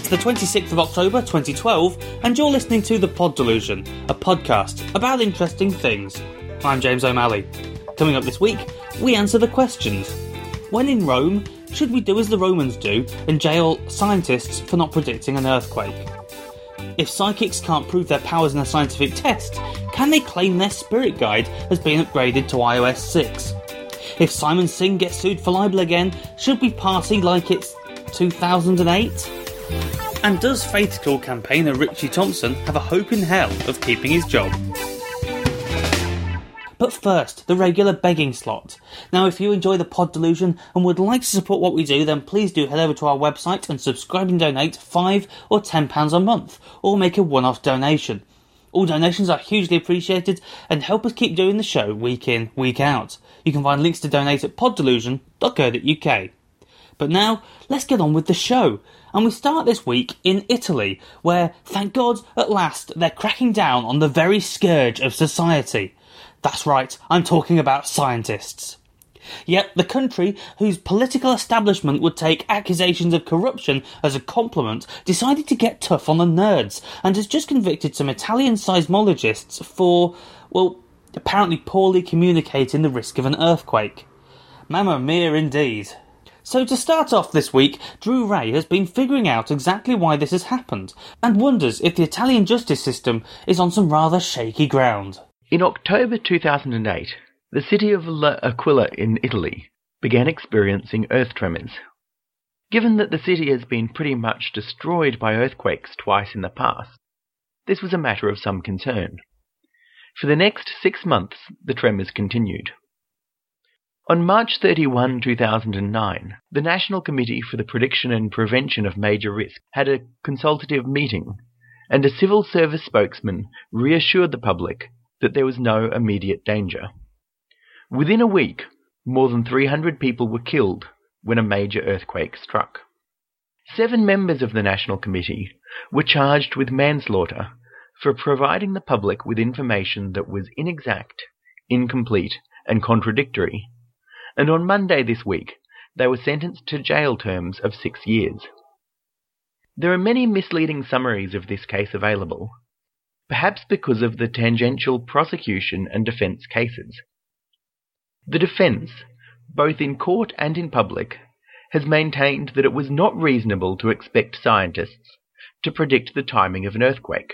It's the 26th of October 2012, and you're listening to The Pod Delusion, a podcast about interesting things. I'm James O'Malley. Coming up this week, we answer the questions. When in Rome, should we do as the Romans do and jail scientists for not predicting an earthquake? If psychics can't prove their powers in a scientific test, can they claim their spirit guide has been upgraded to iOS 6? If Simon Singh gets sued for libel again, should we party like it's 2008? And does Faithful campaigner Richie Thompson have a hope in hell of keeping his job? But first, the regular begging slot. Now, if you enjoy the Pod Delusion and would like to support what we do, then please do head over to our website and subscribe and donate £5 or £10 a month, or make a one-off donation. All donations are hugely appreciated and help us keep doing the show week in, week out. You can find links to donate at poddelusion.co.uk. But now, let's get on with the show. And we start this week in Italy, where, thank God, at last, they're cracking down on the very scourge of society. That's right, I'm talking about scientists. Yet the country, whose political establishment would take accusations of corruption as a compliment, decided to get tough on the nerds, and has just convicted some Italian seismologists for, well, apparently poorly communicating the risk of an earthquake. Mamma mia indeed. So to start off this week, Drew Ray has been figuring out exactly why this has happened, and wonders if the Italian justice system is on some rather shaky ground. In October 2008, the city of L'Aquila in Italy began experiencing earth tremors. Given that the city has been pretty much destroyed by earthquakes twice in the past, this was a matter of some concern. For the next 6 months, the tremors continued. On March 31, 2009, the National Committee for the Prediction and Prevention of Major Risk had a consultative meeting, and a civil service spokesman reassured the public that there was no immediate danger. Within a week, more than 300 people were killed when a major earthquake struck. 7 members of the National Committee were charged with manslaughter for providing the public with information that was inexact, incomplete, and contradictory, and on Monday this week, they were sentenced to jail terms of 6 years. There are many misleading summaries of this case available, perhaps because of the tangential prosecution and defence cases. The defence, both in court and in public, has maintained that it was not reasonable to expect scientists to predict the timing of an earthquake.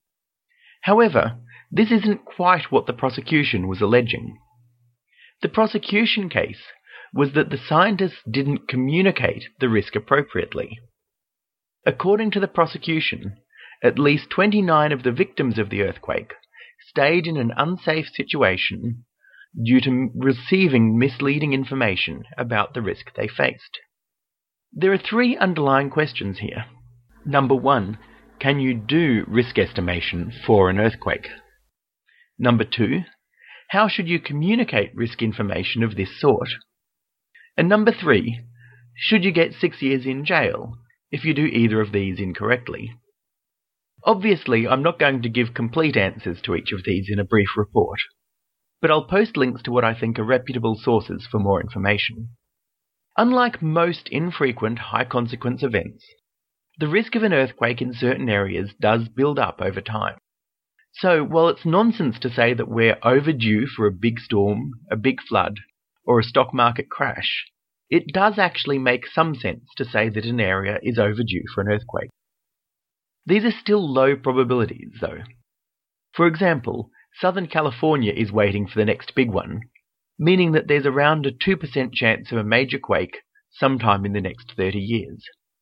However, this isn't quite what the prosecution was alleging. The prosecution case was that the scientists didn't communicate the risk appropriately. According to the prosecution, at least 29 of the victims of the earthquake stayed in an unsafe situation due to receiving misleading information about the risk they faced. There are 3 underlying questions here. Number 1, can you do risk estimation for an earthquake? Number 2, how should you communicate risk information of this sort? And number 3, should you get 6 years in jail if you do either of these incorrectly? Obviously, I'm not going to give complete answers to each of these in a brief report, but I'll post links to what I think are reputable sources for more information. Unlike most infrequent high-consequence events, the risk of an earthquake in certain areas does build up over time. So, while it's nonsense to say that we're overdue for a big storm, a big flood, or a stock market crash, it does actually make some sense to say that an area is overdue for an earthquake. These are still low probabilities, though. For example, Southern California is waiting for the next big one, meaning that there's around a 2% chance of a major quake sometime in the next 30 years.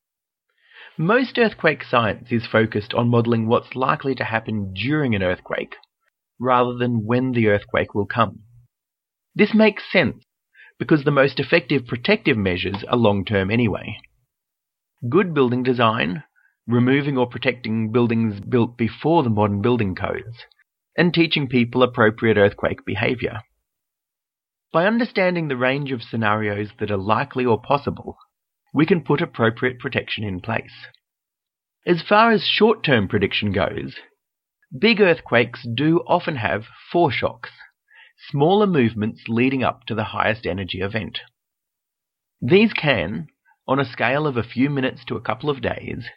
Most earthquake science is focused on modelling what's likely to happen during an earthquake, rather than when the earthquake will come. This makes sense, because the most effective protective measures are long-term anyway. Good building design, removing or protecting buildings built before the modern building codes, and teaching people appropriate earthquake behaviour. By understanding the range of scenarios that are likely or possible, we can put appropriate protection in place. As far as short-term prediction goes, big earthquakes do often have foreshocks, smaller movements leading up to the highest energy event. These can, on a scale of a few minutes to a couple of days,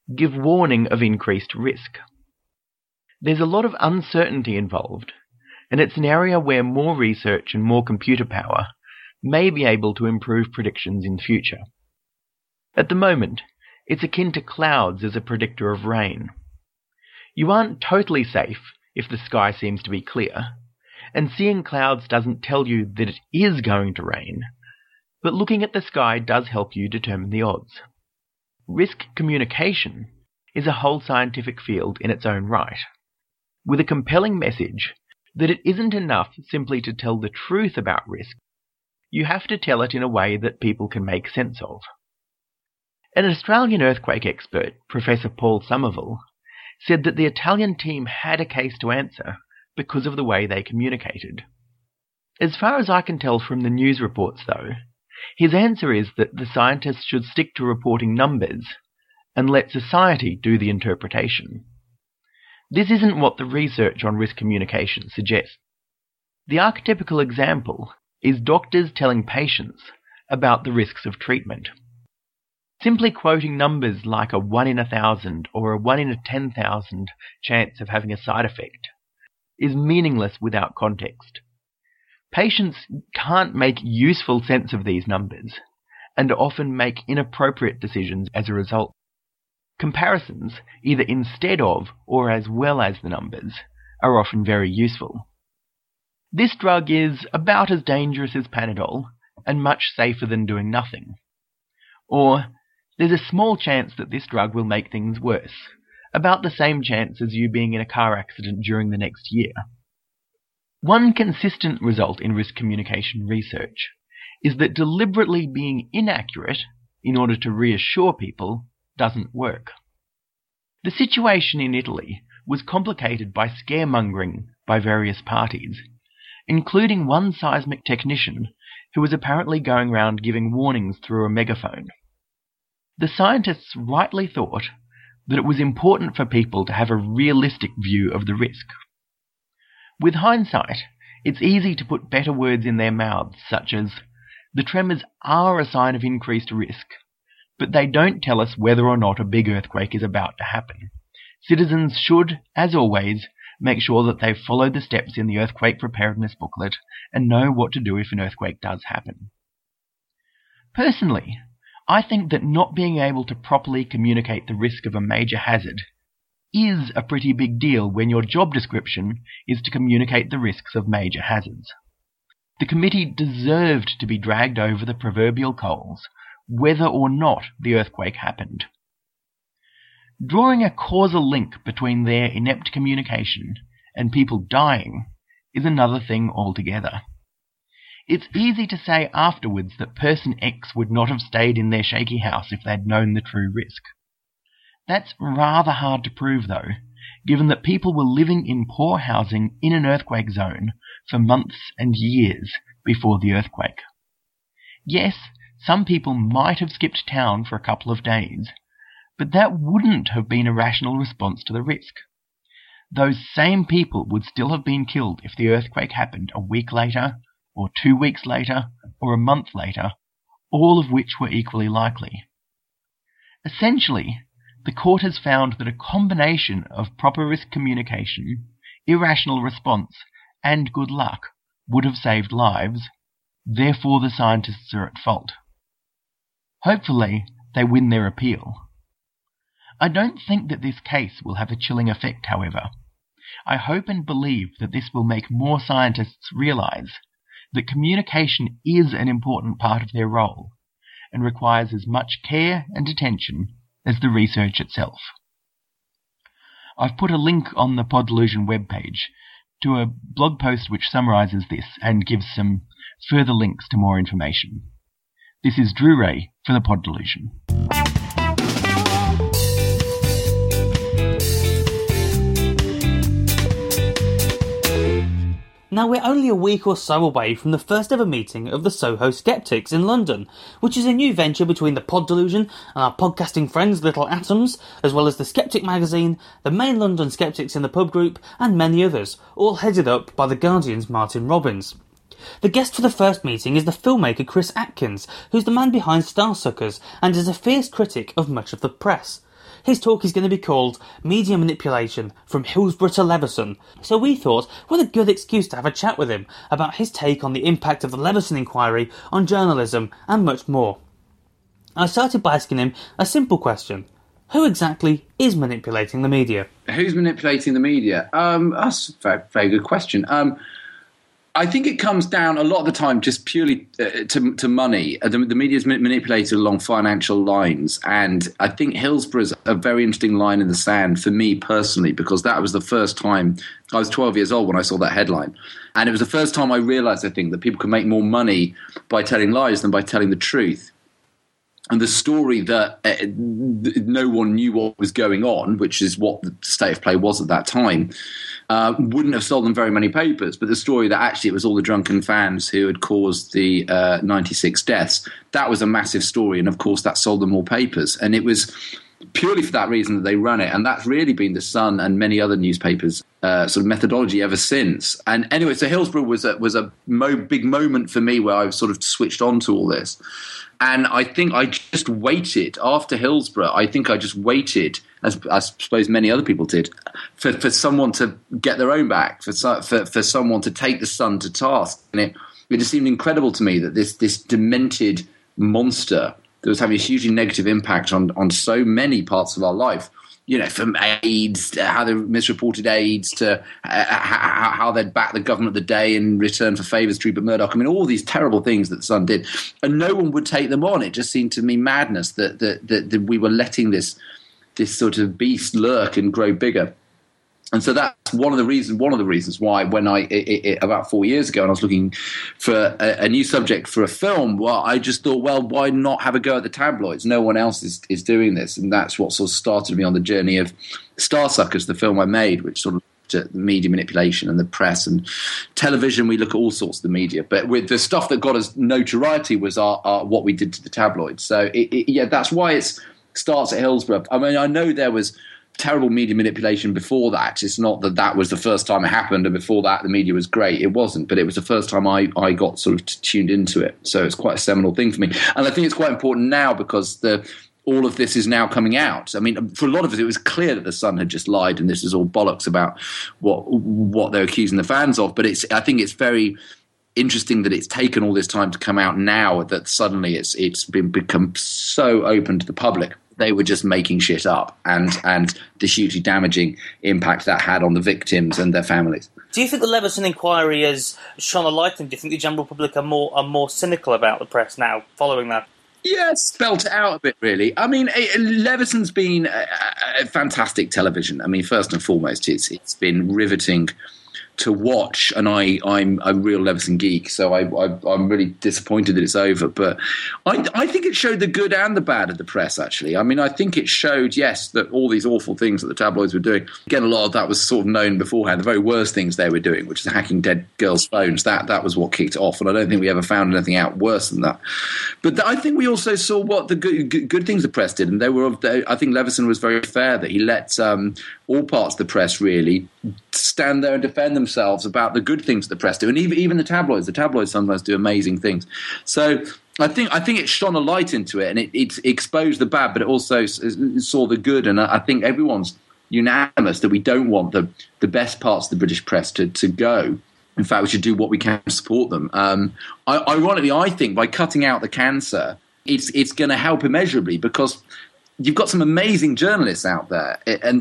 give warning of increased risk. There's a lot of uncertainty involved, and it's an area where more research and more computer power may be able to improve predictions in future. At the moment, it's akin to clouds as a predictor of rain. You aren't totally safe if the sky seems to be clear, and seeing clouds doesn't tell you that it is going to rain, but looking at the sky does help you determine the odds. Risk communication is a whole scientific field in its own right, with a compelling message that it isn't enough simply to tell the truth about risk. You have to tell it in a way that people can make sense of. An Australian earthquake expert, Professor Paul Somerville, said that the Italian team had a case to answer because of the way they communicated. As far as I can tell from the news reports, though, his answer is that the scientists should stick to reporting numbers and let society do the interpretation. This isn't what the research on risk communication suggests. The archetypical example is doctors telling patients about the risks of treatment. Simply quoting numbers like a 1 in 1,000 or a 1 in 10,000 chance of having a side effect is meaningless without context. Patients can't make useful sense of these numbers and often make inappropriate decisions as a result. Comparisons, either instead of or as well as the numbers, are often very useful. This drug is about as dangerous as Panadol and much safer than doing nothing. Or, there's a small chance that this drug will make things worse, about the same chance as you being in a car accident during the next year. One consistent result in risk communication research is that deliberately being inaccurate in order to reassure people doesn't work. The situation in Italy was complicated by scaremongering by various parties, including one seismic technician who was apparently going around giving warnings through a megaphone. The scientists rightly thought that it was important for people to have a realistic view of the risk. With hindsight, it's easy to put better words in their mouths, such as, "The tremors are a sign of increased risk, but they don't tell us whether or not a big earthquake is about to happen. Citizens should, as always, make sure that they've followed the steps in the earthquake preparedness booklet and know what to do if an earthquake does happen." Personally, I think that not being able to properly communicate the risk of a major hazard is a pretty big deal when your job description is to communicate the risks of major hazards. The committee deserved to be dragged over the proverbial coals, whether or not the earthquake happened. Drawing a causal link between their inept communication and people dying is another thing altogether. It's easy to say afterwards that person X would not have stayed in their shaky house if they'd known the true risk. That's rather hard to prove, though, given that people were living in poor housing in an earthquake zone for months and years before the earthquake. Yes, some people might have skipped town for a couple of days, but that wouldn't have been a rational response to the risk. Those same people would still have been killed if the earthquake happened a week later, or 2 weeks later, or a month later, all of which were equally likely. Essentially, the court has found that a combination of proper risk communication, irrational response, and good luck would have saved lives, therefore the scientists are at fault. Hopefully, they win their appeal. I don't think that this case will have a chilling effect, however. I hope and believe that this will make more scientists realise that communication is an important part of their role and requires as much care and attention as the research itself. I've put a link on the Pod Delusion webpage to a blog post which summarises this and gives some further links to more information. This is Drew Ray for the Pod Delusion. Now, we're only a week or so away from the first ever meeting of the Soho Skeptics in London, which is a new venture between the Pod Delusion and our podcasting friends Little Atoms, as well as the Skeptic magazine, the main London Skeptics in the Pub group, and many others, all headed up by The Guardian's Martin Robbins. The guest for the first meeting is the filmmaker Chris Atkins, who's the man behind Starsuckers and is a fierce critic of much of the press. His talk is going to be called Media Manipulation, From Hillsborough to Leveson, so we thought what a good excuse to have a chat with him about his take on the impact of the Leveson inquiry on journalism and much more. I started by asking him a simple question. Who exactly is manipulating the media? Who's manipulating the media? That's a very, very good question. I think it comes down a lot of the time just purely to money. The media is manipulated along financial lines. And I think Hillsborough is a very interesting line in the sand for me personally, because that was the first time I was 12 years old when I saw that headline. And it was the first time I realized, I think, that people can make more money by telling lies than by telling the truth. And the story that no one knew what was going on, which is what the state of play was at that time, wouldn't have sold them very many papers. But the story that actually it was all the drunken fans who had caused the 96 deaths, that was a massive story. And, of course, that sold them more papers. And it was purely for that reason that they run it. And that's really been the Sun and many other newspapers' sort of methodology ever since. And anyway, so Hillsborough was a big moment for me where I sort of switched on to all this. And I think I just waited after Hillsborough. I think I just waited, as I suppose many other people did, for someone to get their own back, for someone to take the Sun to task. And it just seemed incredible to me that this demented monster that was having a hugely negative impact on so many parts of our life, you know, from AIDS, how they misreported AIDS, to how they'd back the government of the day in return for favours to Rupert Murdoch. I mean, all these terrible things that the Sun did. And no one would take them on. It just seemed to me madness that we were letting this sort of beast lurk and grow bigger. And so that's one of the reasons why when about 4 years ago, and I was looking for a new subject for a film, well, I just thought, well, why not have a go at the tabloids? No one else is doing this. And that's what sort of started me on the journey of Starsuckers, the film I made, which sort of looked at media manipulation and the press and television. We look at all sorts of the media. But with the stuff that got us notoriety was our what we did to the tabloids. So, that's why it starts at Hillsborough. I mean, I know there was terrible media manipulation before that. It's not that was the first time it happened, and before that the media was great. It wasn't, but it was the first time I got sort of tuned into it. So it's quite a seminal thing for me, and I think it's quite important now because all of this is now coming out. I mean, for a lot of us, it was clear that the Sun had just lied, and this is all bollocks about what they're accusing the fans of. But I think it's very interesting that it's taken all this time to come out now, that suddenly it's become so open to the public. They were just making shit up, and the hugely damaging impact that had on the victims and their families. Do you think the Leveson inquiry has shone a light on? Do you think the general public are more cynical about the press now following that? Yeah, it's spelt it out a bit, really. I mean, Leveson's been a fantastic television. I mean, first and foremost, it's been riveting to watch, and I'm a real Leveson geek, so I'm really disappointed that it's over. But I think it showed the good and the bad of the press, actually. I mean, I think it showed, yes, that all these awful things that the tabloids were doing, again, a lot of that was sort of known beforehand, the very worst things they were doing, which is hacking dead girls' phones. That was what kicked it off, and I don't think we ever found anything out worse than that. But I think we also saw what the good things the press did, and I think Leveson was very fair that he let all parts of the press really stand there and defend themselves about the good things the press do, and even the tabloids. The tabloids sometimes do amazing things. So I think it shone a light into it, and it exposed the bad, but it also saw the good. And I think everyone's unanimous that we don't want the best parts of the British press to go. In fact, we should do what we can to support them. Ironically, I think by cutting out the cancer, it's going to help immeasurably, because you've got some amazing journalists out there, and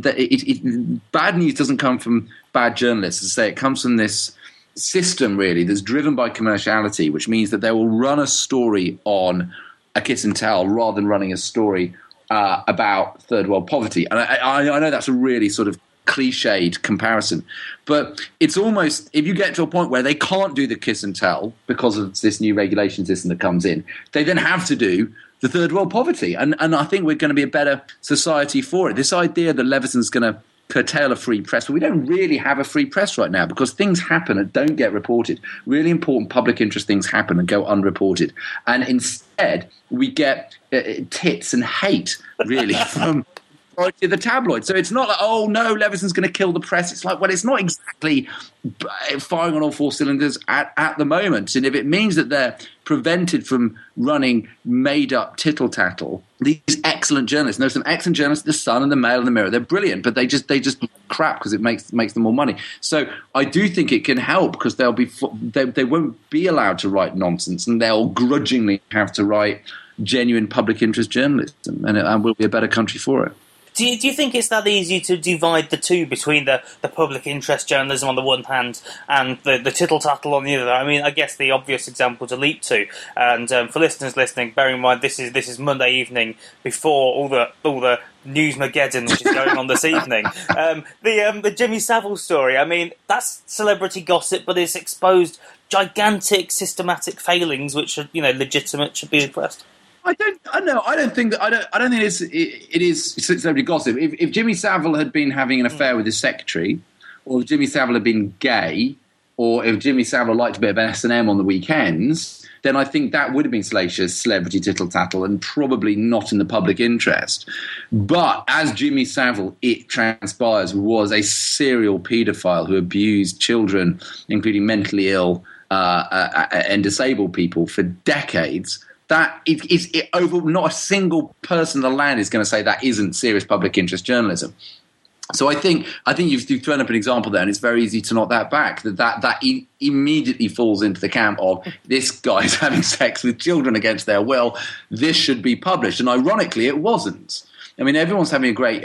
bad news doesn't come from bad journalists. As I say, it comes from this system, really, that's driven by commerciality, which means that they will run a story on a kiss and tell rather than running a story about third world poverty. And I know that's a really sort of cliched comparison, but it's almost, if you get to a point where they can't do the kiss and tell because of this new regulation system that comes in, they then have to do the third world poverty. And I think we're going to be a better society for it. This idea that Leveson's going to curtail a free press, but we don't really have a free press right now, because things happen and don't get reported. Really important public interest things happen and go unreported. And instead, we get tits and hate, really, majority of the tabloids. So it's not like, oh no, Leveson's going to kill the press. It's like, well, it's not exactly firing on all four cylinders at the moment. And if it means that they're prevented from running made-up tittle-tattle, these excellent journalists, and there's some excellent journalists, The Sun and The Mail and The Mirror, they're brilliant, but they just crap because it makes them more money. So I do think it can help because they won't be allowed to write nonsense, and they'll grudgingly have to write genuine public interest journalism, and we'll be a better country for it. Do you think it's that easy to divide the two between the public interest journalism on the one hand and the tittle-tattle on the other? I mean, I guess the obvious example to leap to, and for listeners listening, bearing in mind this is Monday evening before all the Newsmageddon which is going on this evening. The Jimmy Savile story. I mean, that's celebrity gossip, but it's exposed gigantic systematic failings which are legitimate, should be addressed. I don't think it is celebrity gossip. If Jimmy Savile had been having an affair with his secretary, or if Jimmy Savile had been gay, or if Jimmy Savile liked a bit of S&M on the weekends, then I think that would have been salacious celebrity tittle-tattle and probably not in the public interest. But as Jimmy Savile, it transpires, was a serial paedophile who abused children, including mentally ill and disabled people for decades, that is over. Not a single person in the land is going to say that isn't serious public interest journalism. So I think you've thrown up an example there, and it's very easy to knock that back. That immediately falls into the camp of this guy's having sex with children against their will. This should be published, and ironically, it wasn't. I mean, everyone's having a great,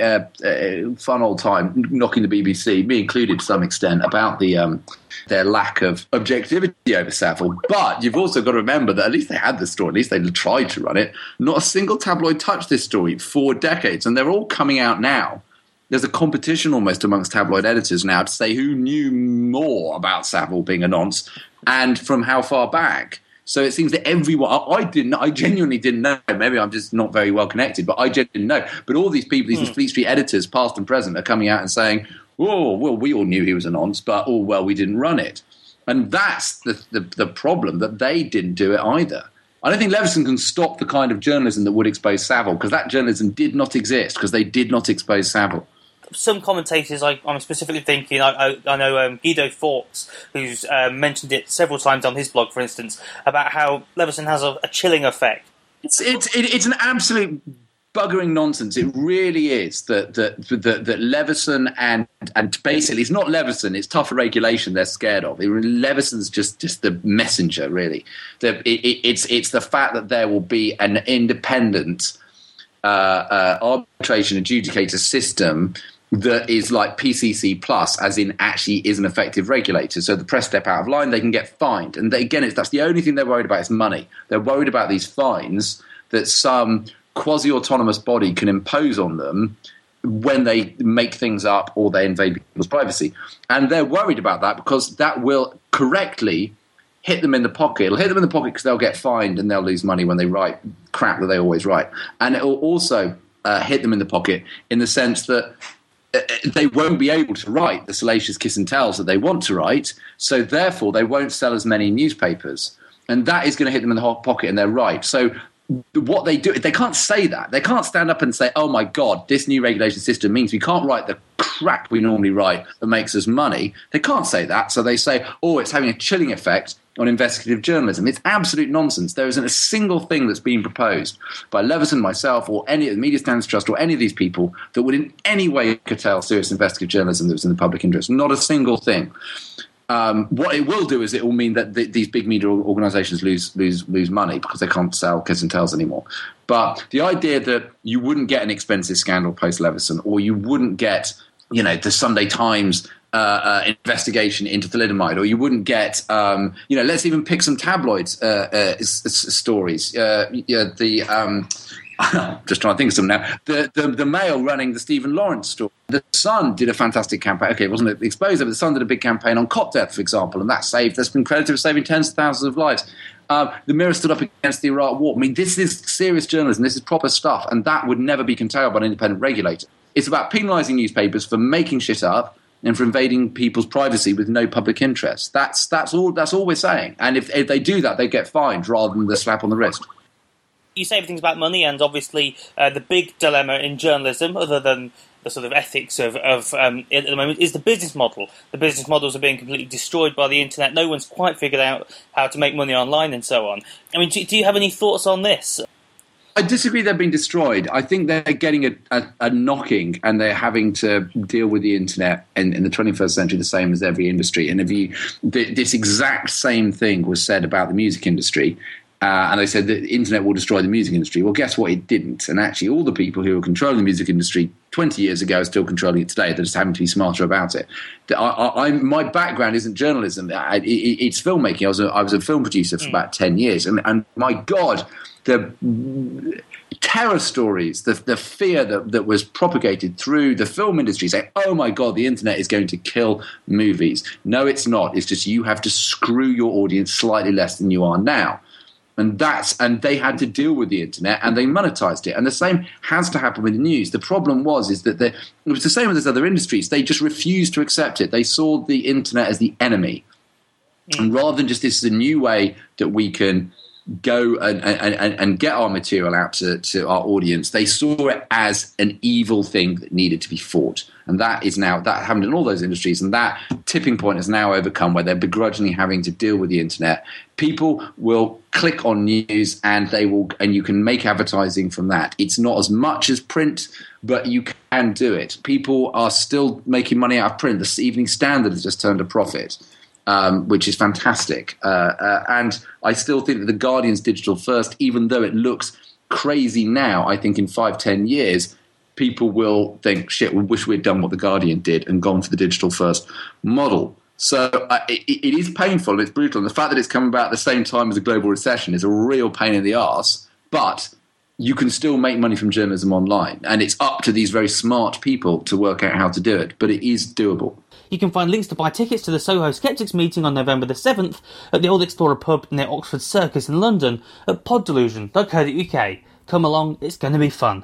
fun old time knocking the BBC, me included to some extent, about their lack of objectivity over Savile. But you've also got to remember that at least they had the story, at least they tried to run it. Not a single tabloid touched this story for decades, and they're all coming out now. There's a competition almost amongst tabloid editors now to say who knew more about Savile being a nonce and from how far back. So it seems that everyone, I genuinely didn't know. Maybe I'm just not very well connected, but I genuinely didn't know. But all these people, these Fleet Street editors, past and present, are coming out and saying, oh, well, we all knew he was a nonce, but, oh, well, we didn't run it. And that's the problem, that they didn't do it either. I don't think Leveson can stop the kind of journalism that would expose Savile, because that journalism did not exist, because they did not expose Savile. Some commentators, I'm specifically thinking, I know Guido Fawkes, who's mentioned it several times on his blog, for instance, about how Leveson has a chilling effect. It's an absolute buggering nonsense. It really is that Leveson and basically it's not Leveson, it's tougher regulation they're scared of. Leveson's just the messenger, really. It's the fact that there will be an independent arbitration adjudicator system that is like PCC plus, as in actually is an effective regulator. So the press step out of line, they can get fined. And that's the only thing they're worried about is money. They're worried about these fines that some quasi-autonomous body can impose on them when they make things up or they invade people's privacy. And they're worried about that because that will correctly hit them in the pocket. It'll hit them in the pocket because they'll get fined and they'll lose money when they write crap that they always write. And it will also hit them in the pocket in the sense that they won't be able to write the salacious kiss and tells that they want to write, so therefore they won't sell as many newspapers. And that is going to hit them in the hot pocket, and they're right. So what they do, they can't say that. They can't stand up and say, oh my God, this new regulation system means we can't write the crap we normally write that makes us money. They can't say that. So they say, oh, it's having a chilling effect on investigative journalism. It's absolute nonsense. There isn't a single thing that's being proposed by Leveson, myself, or any of the Media Standards Trust, or any of these people that would in any way curtail serious investigative journalism that was in the public interest. Not a single thing. What it will do is it will mean that these big media organisations lose money because they can't sell kiss and tells anymore. But the idea that you wouldn't get an expensive scandal post Leveson, or you wouldn't get, the Sunday Times investigation into thalidomide, or you wouldn't get, let's even pick some tabloids stories. Just trying to think of some now. The Mail running the Stephen Lawrence story. The Sun did a fantastic campaign. Okay, it wasn't exposed, but the Sun did a big campaign on cop death, for example, and that's been credited with saving tens of thousands of lives. The Mirror stood up against the Iraq War. I mean, this is serious journalism. This is proper stuff, and that would never be curtailed by an independent regulator. It's about penalising newspapers for making shit up and for invading people's privacy with no public interest. That's all we're saying. And if they do that, they get fined rather than the slap on the wrist. you say everything's about money, and obviously the big dilemma in journalism, other than the sort of ethics of at the moment, is the business model. The business models are being completely destroyed by the internet. No one's quite figured out how to make money online and so on. I mean, do you have any thoughts on this? I disagree they've been destroyed. I think they're getting a knocking, and they're having to deal with the internet in the 21st century the same as every industry. And this exact same thing was said about the music industry. And they said that the internet will destroy the music industry. Well, guess what? It didn't. And actually, all the people who were controlling the music industry 20 years ago are still controlling it today. They're just having to be smarter about it. My background isn't journalism. It's filmmaking. I was a film producer for about 10 years. And my God, the terror stories, the fear that was propagated through the film industry, saying, oh my God, the internet is going to kill movies. No, it's not. It's just you have to screw your audience slightly less than you are now. And they had to deal with the internet, and they monetized it. And the same has to happen with the news. The problem is that it was the same with those other industries. They just refused to accept it. They saw the internet as the enemy. And rather than just, this is a new way that we can go and get our material out to our audience, they saw it as an evil thing that needed to be fought. And that happened in all those industries, and that tipping point is now overcome, where they're begrudgingly having to deal with the internet. People will click on news, and you can make advertising from that. It's not as much as print, but you can do it. People are still making money out of print. The Evening Standard has just turned a profit, which is fantastic. And I still think that The Guardian's digital first, even though it looks crazy now, I think in 5-10 years, people will think, shit, we wish we'd done what The Guardian did and gone for the digital first model. So it is painful, and it's brutal. And the fact that it's come about at the same time as a global recession is a real pain in the arse. But you can still make money from journalism online. And it's up to these very smart people to work out how to do it. But it is doable. You can find links to buy tickets to the Soho Skeptics meeting on November the 7th at the Old Explorer pub near Oxford Circus in London at poddelusion.co.uk. Come along, it's going to be fun.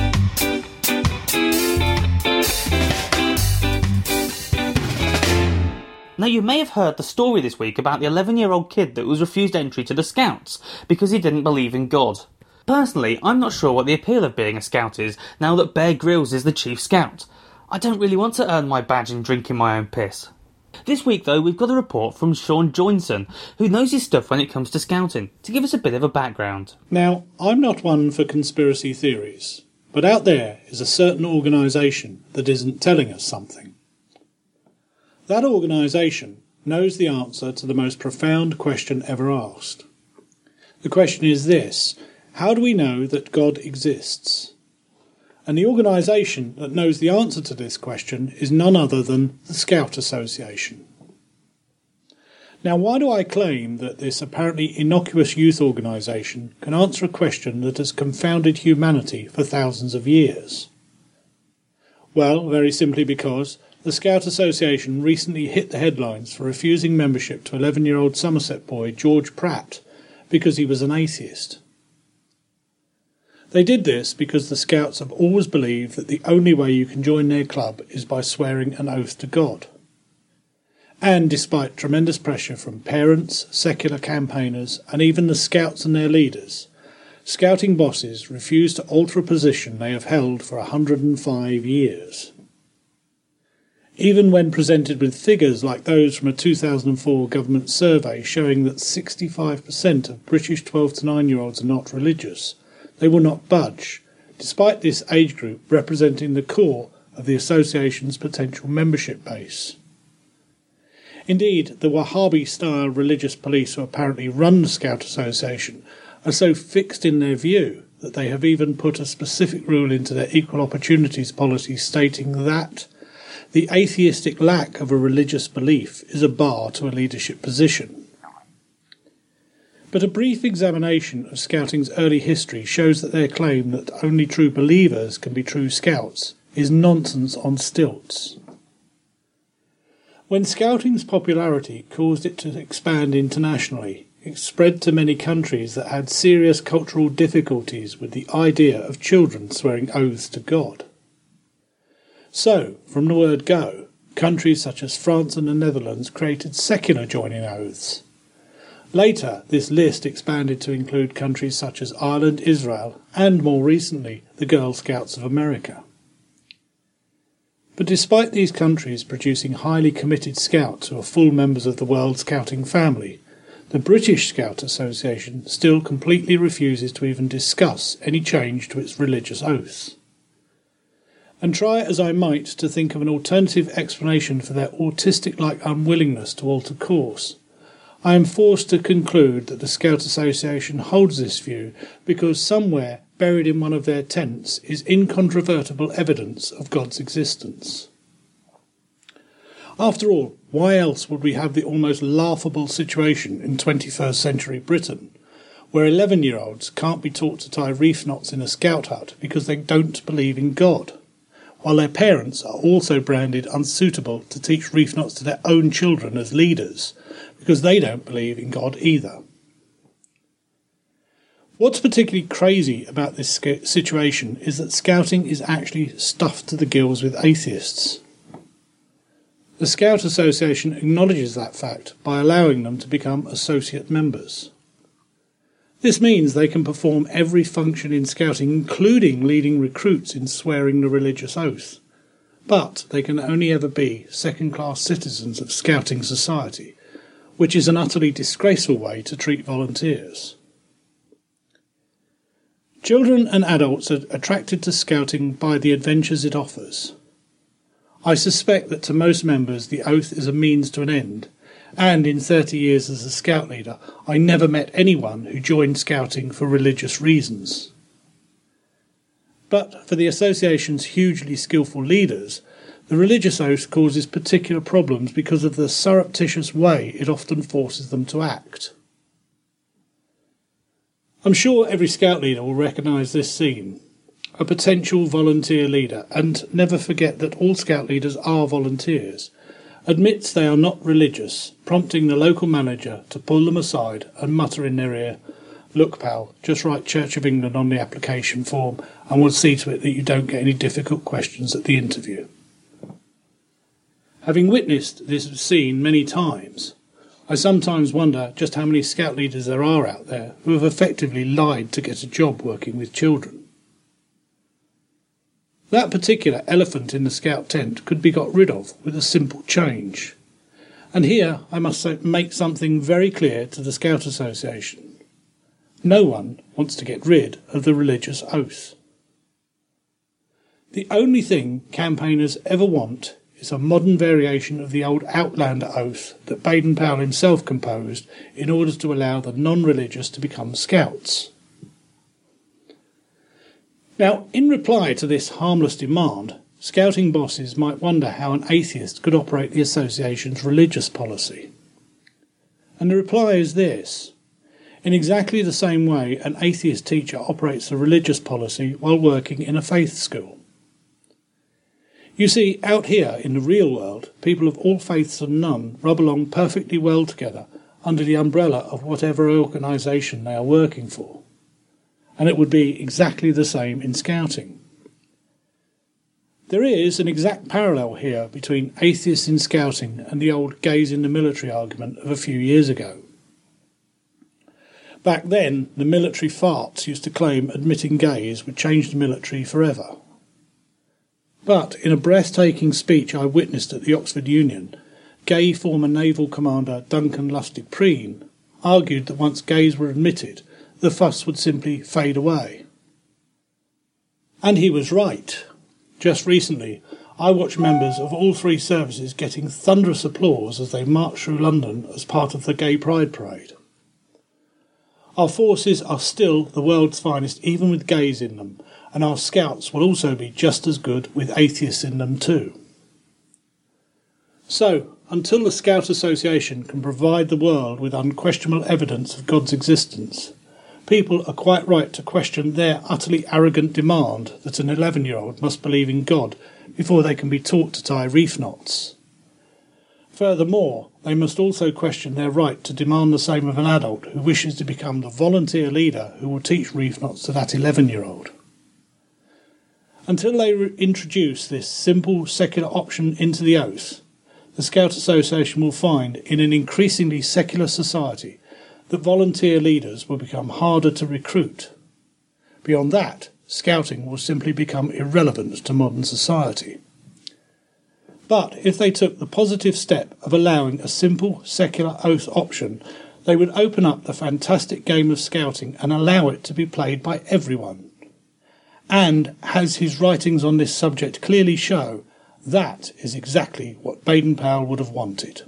Now, you may have heard the story this week about the 11-year-old kid that was refused entry to the Scouts because he didn't believe in God. Personally, I'm not sure what the appeal of being a Scout is now that Bear Grylls is the Chief Scout. I don't really want to earn my badge in drinking my own piss. This week, though, we've got a report from Sean Joinson, who knows his stuff when it comes to scouting, to give us a bit of a background. Now, I'm not one for conspiracy theories, but out there is a certain organisation that isn't telling us something. That organisation knows the answer to the most profound question ever asked. The question is this: how do we know that God exists? And the organisation that knows the answer to this question is none other than the Scout Association. Now, why do I claim that this apparently innocuous youth organisation can answer a question that has confounded humanity for thousands of years? Well, very simply because the Scout Association recently hit the headlines for refusing membership to 11-year-old Somerset boy George Pratt because he was an atheist. They did this because the Scouts have always believed that the only way you can join their club is by swearing an oath to God. And despite tremendous pressure from parents, secular campaigners, and even the Scouts and their leaders, Scouting bosses refuse to alter a position they have held for 105 years. Even when presented with figures like those from a 2004 government survey showing that 65% of British 12 to 9-year-olds are not religious, they will not budge, despite this age group representing the core of the association's potential membership base. Indeed, the Wahhabi-style religious police who apparently run the Scout Association are so fixed in their view that they have even put a specific rule into their equal opportunities policy stating that the atheistic lack of a religious belief is a bar to a leadership position. But a brief examination of Scouting's early history shows that their claim that only true believers can be true Scouts is nonsense on stilts. When Scouting's popularity caused it to expand internationally, it spread to many countries that had serious cultural difficulties with the idea of children swearing oaths to God. So, from the word go, countries such as France and the Netherlands created secular joining oaths. Later, this list expanded to include countries such as Ireland, Israel, and more recently, the Girl Scouts of America. But despite these countries producing highly committed scouts who are full members of the World Scouting family, the British Scout Association still completely refuses to even discuss any change to its religious oaths. And try as I might to think of an alternative explanation for their autistic-like unwillingness to alter course, I am forced to conclude that the Scout Association holds this view because somewhere buried in one of their tents is incontrovertible evidence of God's existence. After all, why else would we have the almost laughable situation in 21st century Britain, where 11-year-olds can't be taught to tie reef knots in a scout hut because they don't believe in God, while their parents are also branded unsuitable to teach reef knots to their own children as leaders, because they don't believe in God either. What's particularly crazy about this situation is that scouting is actually stuffed to the gills with atheists. The Scout Association acknowledges that fact by allowing them to become associate members. This means they can perform every function in scouting, including leading recruits in swearing the religious oath, but they can only ever be second-class citizens of scouting society, which is an utterly disgraceful way to treat volunteers. Children and adults are attracted to scouting by the adventures it offers. I suspect that to most members the oath is a means to an end, and in 30 years as a scout leader I never met anyone who joined scouting for religious reasons. But for the association's hugely skillful leaders, the religious oath causes particular problems because of the surreptitious way it often forces them to act. I'm sure every scout leader will recognise this scene. A potential volunteer leader, and never forget that all scout leaders are volunteers, admits they are not religious, prompting the local manager to pull them aside and mutter in their ear, "Look, pal, just write Church of England on the application form and we'll see to it that you don't get any difficult questions at the interview." Having witnessed this scene many times, I sometimes wonder just how many scout leaders there are out there who have effectively lied to get a job working with children. That particular elephant in the scout tent could be got rid of with a simple change. And here I must make something very clear to the Scout Association. No one wants to get rid of the religious oath. The only thing campaigners ever want is a modern variation of the old Outlander oath that Baden-Powell himself composed in order to allow the non-religious to become scouts. Now, in reply to this harmless demand, scouting bosses might wonder how an atheist could operate the association's religious policy. And the reply is this: in exactly the same way an atheist teacher operates a religious policy while working in a faith school. You see, out here in the real world, people of all faiths and none rub along perfectly well together under the umbrella of whatever organisation they are working for. And it would be exactly the same in scouting. There is an exact parallel here between atheists in scouting and the old gays in the military argument of a few years ago. Back then, the military farts used to claim admitting gays would change the military forever. But in a breathtaking speech I witnessed at the Oxford Union, gay former naval commander Duncan Lustig-Preen argued that once gays were admitted, the fuss would simply fade away. And he was right. Just recently, I watched members of all three services getting thunderous applause as they marched through London as part of the Gay Pride Parade. Our forces are still the world's finest even with gays in them, and our scouts will also be just as good with atheists in them too. So, until the Scout Association can provide the world with unquestionable evidence of God's existence, people are quite right to question their utterly arrogant demand that an 11-year-old must believe in God before they can be taught to tie reef knots. Furthermore, they must also question their right to demand the same of an adult who wishes to become the volunteer leader who will teach reef knots to that 11-year-old. Until they introduce this simple secular option into the oath, the Scout Association will find in an increasingly secular society that volunteer leaders will become harder to recruit. Beyond that, scouting will simply become irrelevant to modern society. But if they took the positive step of allowing a simple secular oath option, they would open up the fantastic game of scouting and allow it to be played by everyone. And, as his writings on this subject clearly show, that is exactly what Baden-Powell would have wanted.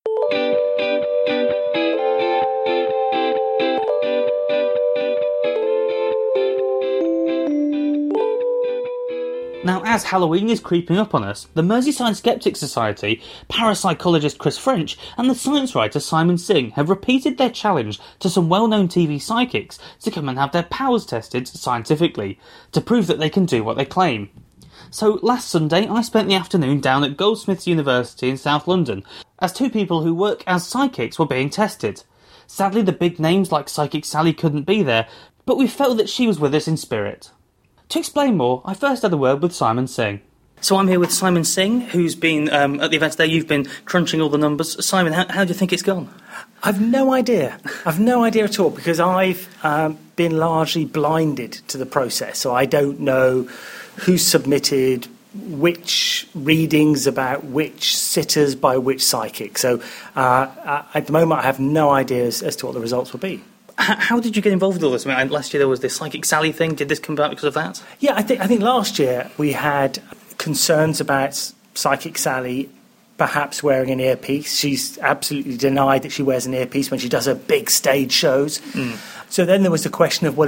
Now, as Halloween is creeping up on us, the Merseyside Skeptics Society, parapsychologist Chris French, and the science writer Simon Singh have repeated their challenge to some well-known TV psychics to come and have their powers tested scientifically, to prove that they can do what they claim. So, last Sunday, I spent the afternoon down at Goldsmiths University in South London, as two people who work as psychics were being tested. Sadly, the big names like Psychic Sally couldn't be there, but we felt that she was with us in spirit. To explain more, I first had a word with Simon Singh. So I'm here with Simon Singh, who's been at the event today. You've been crunching all the numbers. Simon, how do you think it's gone? I've no idea. I've no idea at all, because I've been largely blinded to the process. So I don't know who submitted which readings about which sitters by which psychic. So at the moment, I have no idea as to what the results will be. How did you get involved with all this? I mean, last year there was this Psychic Sally thing. Did this come about because of that? Yeah, I think last year we had concerns about Psychic Sally perhaps wearing an earpiece. She's absolutely denied that she wears an earpiece when she does her big stage shows. So then there was the question of, well,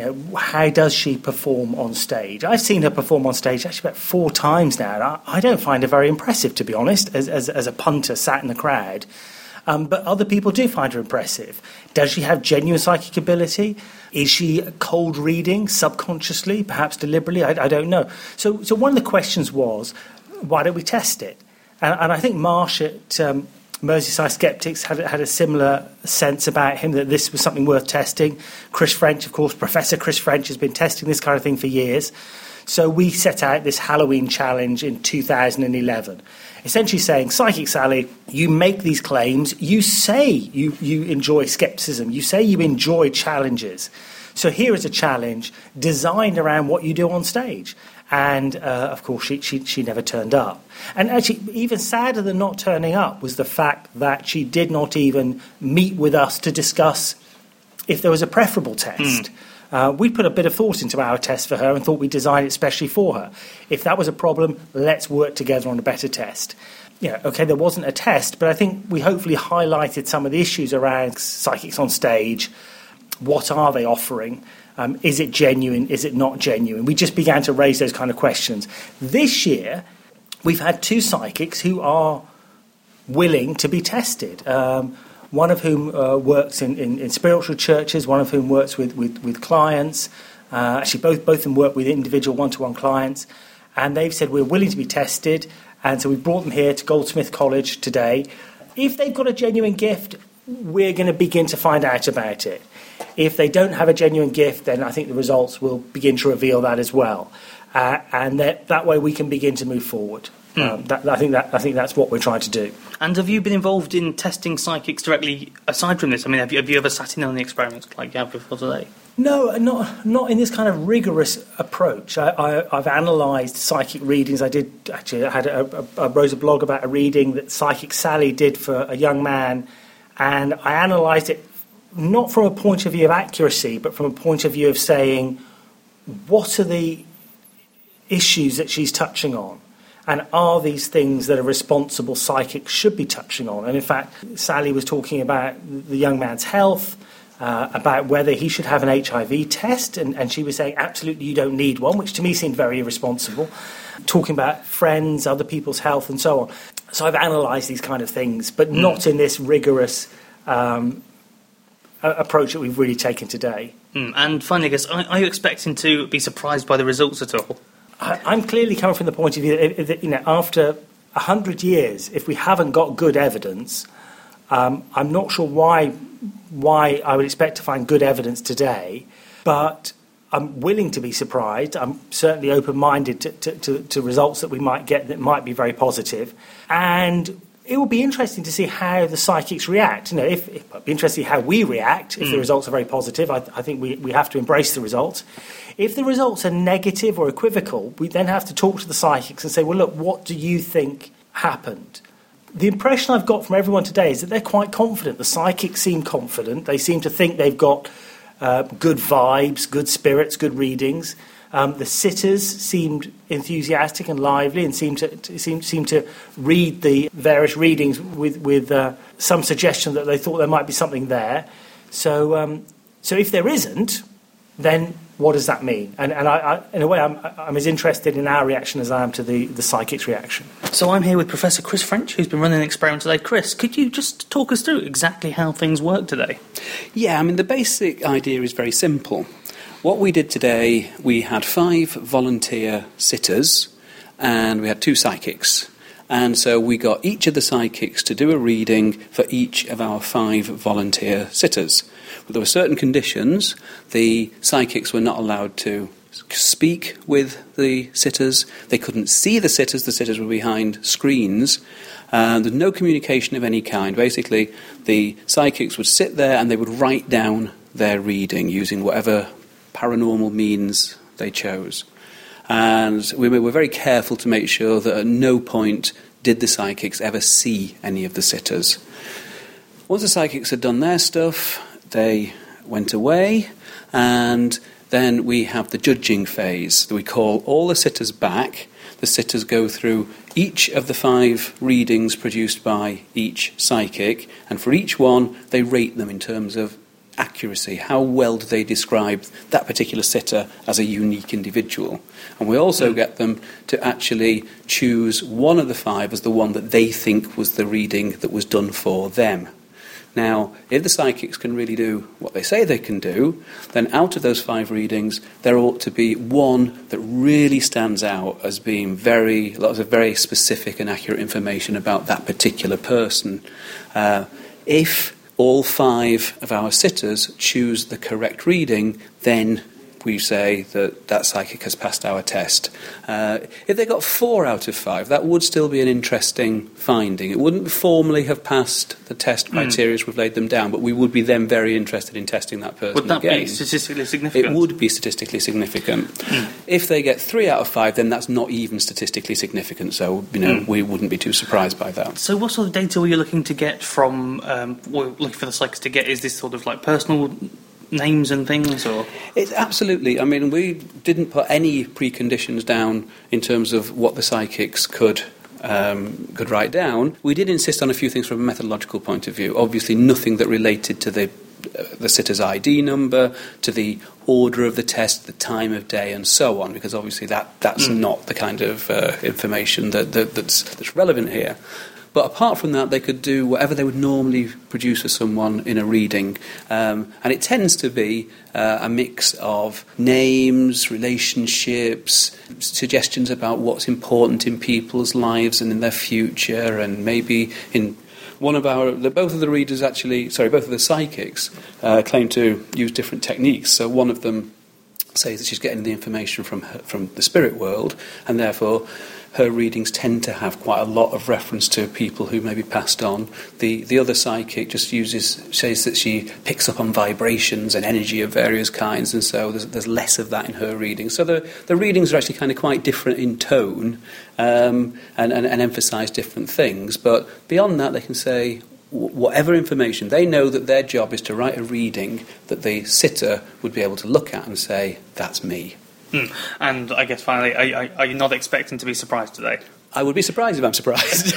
how does she perform on stage? I've seen her perform on stage actually about 4 times now. And I don't find her very impressive, to be honest, as a punter sat in the crowd. But other people do find her impressive. Does she have genuine psychic ability? Is she cold reading subconsciously, perhaps deliberately? I don't know. So one of the questions was, why don't we test it? And I think Marsh at Merseyside Skeptics had a similar sense about him, that this was something worth testing. Chris French, of course, Professor Chris French has been testing this kind of thing for years. So we set out this Halloween challenge in 2011, essentially saying, Psychic Sally, you make these claims, you say you enjoy skepticism, you say you enjoy challenges. So here is a challenge designed around what you do on stage. And, of course, she never turned up. And actually, even sadder than not turning up was the fact that she did not even meet with us to discuss if there was a preferable test. We put a bit of thought into our test for her and thought we'd design it especially for her. If that was a problem, let's work together on a better test. Yeah, OK, there wasn't a test, but I think we hopefully highlighted some of the issues around psychics on stage. What are they offering? Is it genuine? Is it not genuine? We just began to raise those kind of questions. This year, we've had 2 psychics who are willing to be tested. One of whom works in spiritual churches, one of whom works with clients. Actually, both of them work with individual one-to-one clients. And they've said, we're willing to be tested. And so we brought them here to Goldsmith College today. If they've got a genuine gift, we're going to begin to find out about it. If they don't have a genuine gift, then I think the results will begin to reveal that as well. And that way we can begin to move forward. I think that's what we're trying to do. And have you been involved in testing psychics directly aside from this? I mean, have you ever sat in on the experiments like you have before today? No, not in this kind of rigorous approach. I've analysed psychic readings. I wrote a blog about a reading that Psychic Sally did for a young man, and I analysed it not from a point of view of accuracy, but from a point of view of saying, what are the issues that she's touching on? And are these things that a responsible psychic should be touching on? And in fact, Sally was talking about the young man's health, about whether he should have an HIV test, and she was saying, absolutely, you don't need one, which to me seemed very irresponsible. Talking about friends, other people's health, and so on. So I've analysed these kind of things, but not in this rigorous approach that we've really taken today. And finally, I guess, are you expecting to be surprised by the results at all? I'm clearly coming from the point of view that after 100 years, if we haven't got good evidence, I'm not sure why I would expect to find good evidence today, but I'm willing to be surprised. I'm certainly open-minded to results that we might get that might be very positive. And it will be interesting to see how the psychics react. You know, it'd be interesting how we react if the results are very positive. I think we have to embrace the results. If the results are negative or equivocal, we then have to talk to the psychics and say, well, look, what do you think happened? The impression I've got from everyone today is that they're quite confident. The psychics seem confident. They seem to think they've got good vibes, good spirits, good readings. The sitters seemed enthusiastic and lively and seemed to read the various readings with some suggestion that they thought there might be something there. So if there isn't, then what does that mean? And I in a way, I'm as interested in our reaction as I am to the psychic's reaction. So I'm here with Professor Chris French, who's been running an experiment today. Chris, could you just talk us through exactly how things work today? Yeah, I mean, the basic idea is very simple. What we did today, we had 5 volunteer sitters and we had 2 psychics. And so we got each of the psychics to do a reading for each of our 5 volunteer sitters. But there were certain conditions. The psychics were not allowed to speak with the sitters. They couldn't see the sitters. The sitters were behind screens. There's no communication of any kind. Basically, the psychics would sit there and they would write down their reading using whatever paranormal means they chose. And we were very careful to make sure that at no point did the psychics ever see any of the sitters. Once the psychics had done their stuff, they went away, and then we have the judging phase. We call all the sitters back. The sitters go through each of the 5 readings produced by each psychic, and for each one they rate them in terms of accuracy. How well do they describe that particular sitter as a unique individual? And we also get them to actually choose one of the 5 as the one that they think was the reading that was done for them. Now, if the psychics can really do what they say they can do, then out of those 5 readings, there ought to be one that really stands out as being lots of very specific and accurate information about that particular person. If all 5 of our sitters choose the correct reading, then we say that psychic has passed our test. If they got 4 out of 5, that would still be an interesting finding. It wouldn't formally have passed the test criteria as we've laid them down, but we would be then very interested in testing that person again. Would that be statistically significant? It would be statistically significant. If they get 3 out of 5, then that's not even statistically significant, so we wouldn't be too surprised by that. So what sort of data were you looking to get from, looking for the psychics to get? Is this sort of like personal names and things, or? It's absolutely. I mean, we didn't put any preconditions down in terms of what the psychics could write down. We did insist on a few things from a methodological point of view. Obviously, nothing that related to the sitter's ID number, to the order of the test, the time of day, and so on, because obviously that's not the kind of information that's relevant here. But apart from that, they could do whatever they would normally produce for someone in a reading. And it tends to be a mix of names, relationships, suggestions about what's important in people's lives and in their future, and maybe in both of the psychics claim to use different techniques. So one of them says that she's getting the information from the spirit world, and therefore her readings tend to have quite a lot of reference to people who maybe passed on. The other psychic just says that she picks up on vibrations and energy of various kinds, and so there's less of that in her readings. So the readings are actually kind of quite different in tone and emphasise different things. But beyond that, they can say whatever information. They know that their job is to write a reading that the sitter would be able to look at and say, that's me. And I guess finally, are you not expecting to be surprised today? I would be surprised if I'm surprised.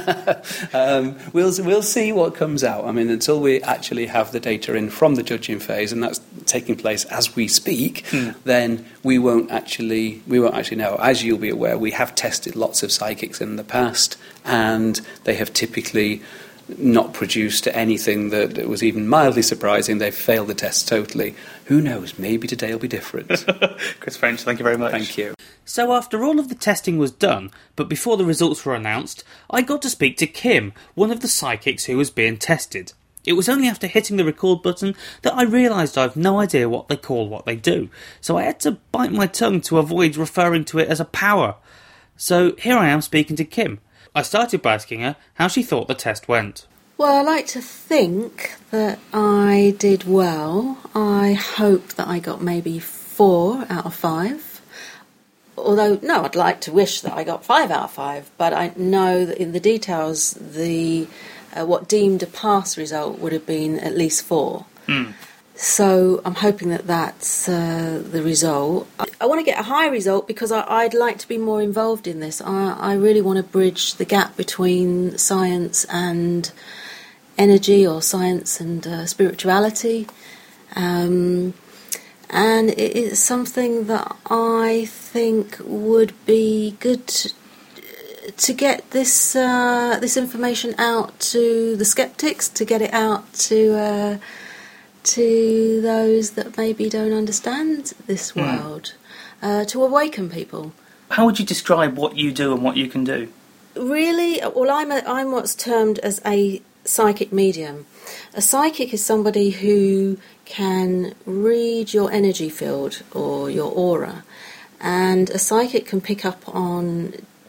We'll see what comes out. I mean, until we actually have the data in from the judging phase, and that's taking place as we speak, then we won't actually know. As you'll be aware, we have tested lots of psychics in the past, and they have typically not produced anything that was even mildly surprising. They've failed the test totally. Who knows? Maybe today will be different. Chris French, thank you very much. Thank you. So after all of the testing was done, but before the results were announced, I got to speak to Kim, one of the psychics who was being tested. It was only after hitting the record button that I realised I've no idea what they call what they do, so I had to bite my tongue to avoid referring to it as a power. So here I am speaking to Kim. I started by asking her how she thought the test went. Well, I like to think that I did well. I hope that I got maybe 4 out of 5. Although, no, I'd like to wish that I got 5 out of 5. But I know that in the details, what deemed a pass result would have been at least 4. So I'm hoping that that's the result. I want to get a high result because I'd like to be more involved in this. I really want to bridge the gap between science and energy, or science and spirituality. And it's something that I think would be good to get this information out to the skeptics, to get it out to those that maybe don't understand this world, to awaken people. How would you describe what you do and what you can do? Really, well, I'm what's termed as a psychic medium. A psychic is somebody who can read your energy field or your aura, and a psychic can pick up on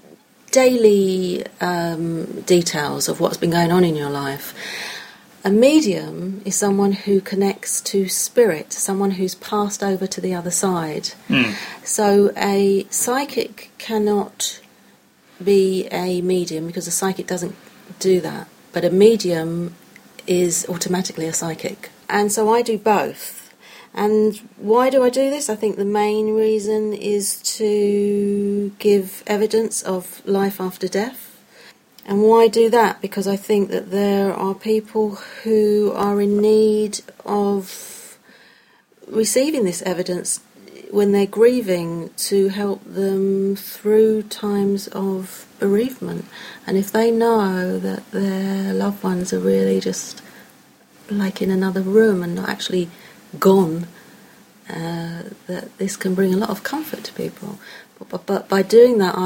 daily details of what's been going on in your life. A medium is someone who connects to spirit, someone who's passed over to the other side. So a psychic cannot be a medium because a psychic doesn't do that. But a medium is automatically a psychic. And so I do both. And why do I do this? I think the main reason is to give evidence of life after death. And why do that? Because I think that there are people who are in need of receiving this evidence when they're grieving, to help them through times of bereavement. And if they know that their loved ones are really just like in another room and not actually gone, that this can bring a lot of comfort to people. But by doing that,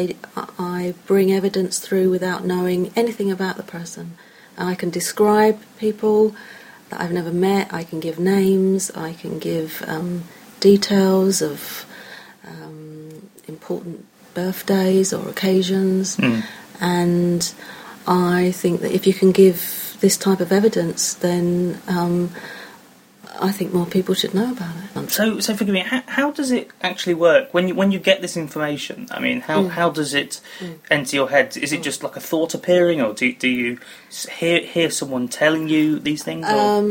I bring evidence through without knowing anything about the person. I can describe people that I've never met. I can give names. I can give details of important birthdays or occasions. And I think that if you can give this type of evidence, then I think more people should know about it. So forgive me, how does it actually work when you get this information? I mean, how does it enter your head? Is it just like a thought appearing, or do you hear someone telling you these things?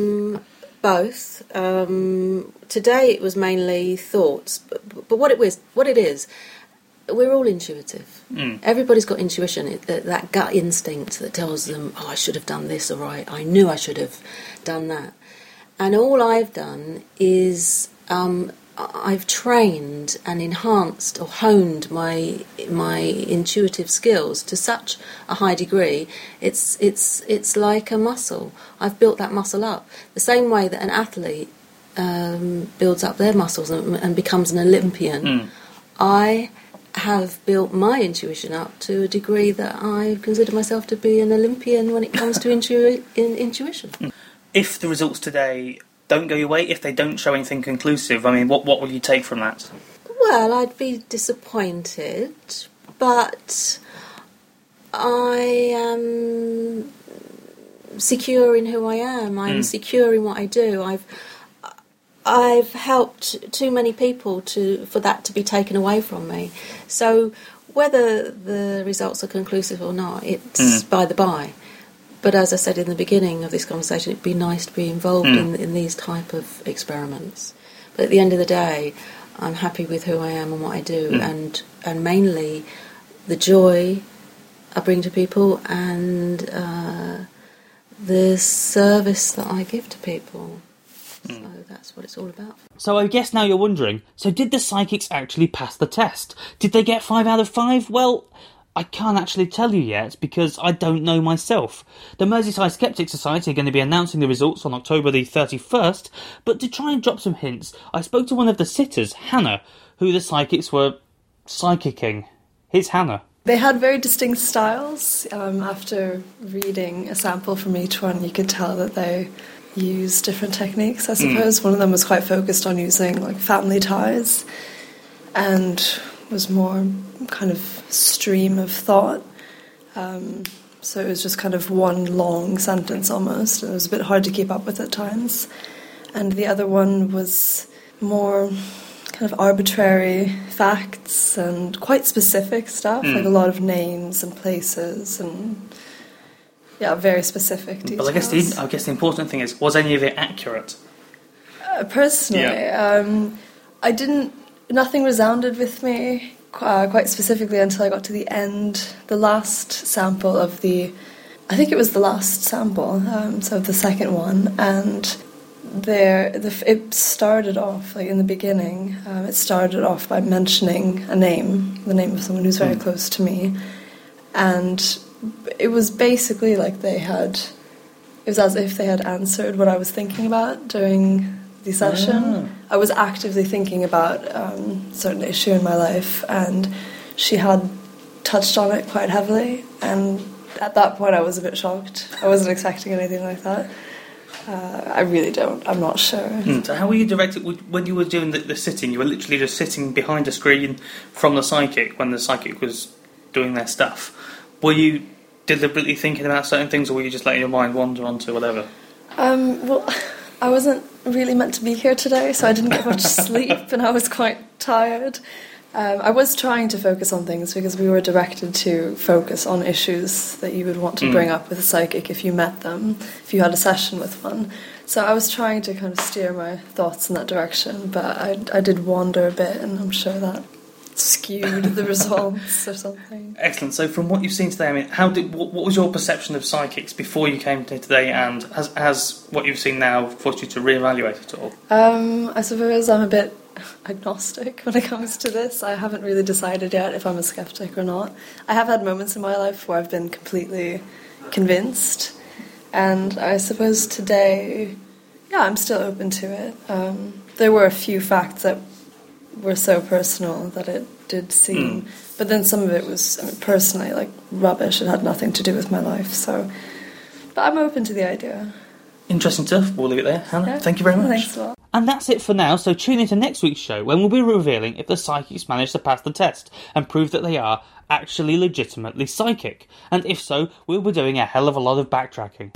Both. Today it was mainly thoughts, but what it is, we're all intuitive. Everybody's got intuition, that gut instinct that tells them, oh, I should have done this, or I knew I should have done that. And all I've done is I've trained and enhanced or honed my intuitive skills to such a high degree. It's like a muscle. I've built that muscle up the same way that an athlete builds up their muscles and becomes an Olympian. I have built my intuition up to a degree that I consider myself to be an Olympian when it comes to intuition. If the results today don't go your way, if they don't show anything conclusive, I mean, what will you take from that? Well, I'd be disappointed, but I am secure in who I am. I'm secure in what I do. I've helped too many people for that to be taken away from me. So whether the results are conclusive or not, it's by the by. But as I said in the beginning of this conversation, it'd be nice to be involved in these type of experiments. But at the end of the day, I'm happy with who I am and what I do, and mainly the joy I bring to people and the service that I give to people. So that's what it's all about. So I guess now you're wondering, so did the psychics actually pass the test? Did they get 5 out of 5? Well, I can't actually tell you yet because I don't know myself. The Merseyside Skeptics Society are going to be announcing the results on October the 31st, but to try and drop some hints, I spoke to one of the sitters, Hannah, who the psychics were psychicking. Here's Hannah. They had very distinct styles. After reading a sample from each one, you could tell that they used different techniques, I suppose. One of them was quite focused on using like family ties and was more kind of stream of thought. So it was just kind of one long sentence almost, and it was a bit hard to keep up with at times. And the other one was more kind of arbitrary facts and quite specific stuff, like a lot of names and places and very specific details. But I guess the important thing is, was any of it accurate? Personally, I didn't. Nothing resounded with me quite specifically until I got to the end, the last sample of the. I think it was the last sample, so the second one, and it started off like in the beginning. It started off by mentioning the name of someone who's very close to me, and it was basically like it was as if they had answered what I was thinking about during the session. I was actively thinking about a certain issue in my life, and she had touched on it quite heavily, and at that point I was a bit shocked. I wasn't expecting anything like that. I'm not sure. So how were you directed when you were doing the sitting? You were literally just sitting behind a screen from the psychic when the psychic was doing their stuff. Were you deliberately thinking about certain things, or were you just letting your mind wander onto whatever? Well, I wasn't really meant to be here today, so I didn't get much sleep, and I was quite tired. I was trying to focus on things because we were directed to focus on issues that you would want to bring up with a psychic if you met them, if you had a session with one. So I was trying to kind of steer my thoughts in that direction, but I did wander a bit, and I'm sure that skewed the results or something. Excellent. So from what you've seen today, I mean, what was your perception of psychics before you came to today, and has what you've seen now forced you to reevaluate it all? I suppose I'm a bit agnostic when it comes to this. I haven't really decided yet if I'm a skeptic or not. I have had moments in my life where I've been completely convinced, and I suppose today, I'm still open to it. There were a few facts that were so personal that it did seem, but then some of it was, personally, like rubbish. It had nothing to do with my life. So, but I'm open to the idea. Interesting stuff. We'll leave it there. Hannah, thank you very much. Thanks a lot. And that's it for now, so tune into next week's show when we'll be revealing if the psychics manage to pass the test and prove that they are actually legitimately psychic. And if so, we'll be doing a hell of a lot of backtracking.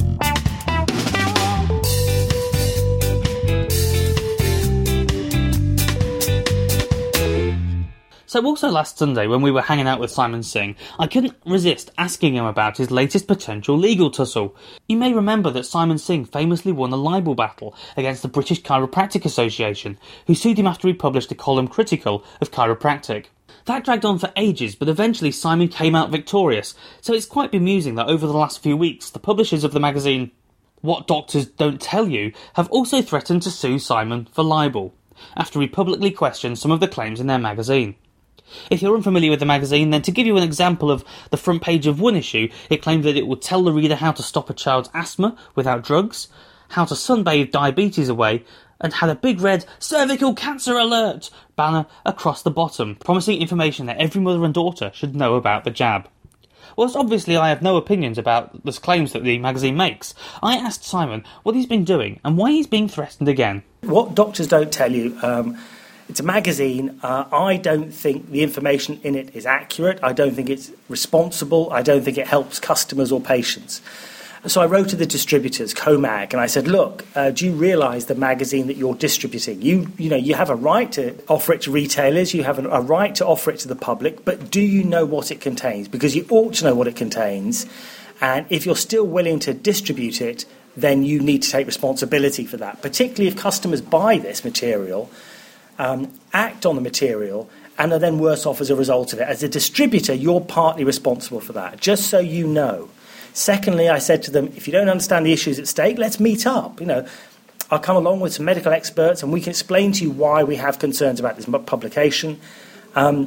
So also last Sunday, when we were hanging out with Simon Singh, I couldn't resist asking him about his latest potential legal tussle. You may remember that Simon Singh famously won a libel battle against the British Chiropractic Association, who sued him after he published a column critical of chiropractic. That dragged on for ages, but eventually Simon came out victorious, so it's quite bemusing that over the last few weeks, the publishers of the magazine What Doctors Don't Tell You have also threatened to sue Simon for libel, after he publicly questioned some of the claims in their magazine. If you're unfamiliar with the magazine, then to give you an example of the front page of one issue, it claimed that it would tell the reader how to stop a child's asthma without drugs, how to sunbathe diabetes away, and had a big red cervical cancer alert banner across the bottom, promising information that every mother and daughter should know about the jab. Whilst obviously I have no opinions about the claims that the magazine makes, I asked Simon what he's been doing and why he's being threatened again. What Doctors Don't Tell You, it's a magazine. I don't think the information in it is accurate. I don't think it's responsible. I don't think it helps customers or patients. So I wrote to the distributors, COMAG, and I said, look, do you realise the magazine that you're distributing? You have a right to offer it to retailers, you have a right to offer it to the public, but do you know what it contains? Because you ought to know what it contains, and if you're still willing to distribute it, then you need to take responsibility for that, particularly if customers buy this material, act on the material, and are then worse off as a result of it. As a distributor, you're partly responsible for that, just so you know. Secondly, I said to them, if you don't understand the issues at stake, let's meet up. I'll come along with some medical experts and we can explain to you why we have concerns about this publication. I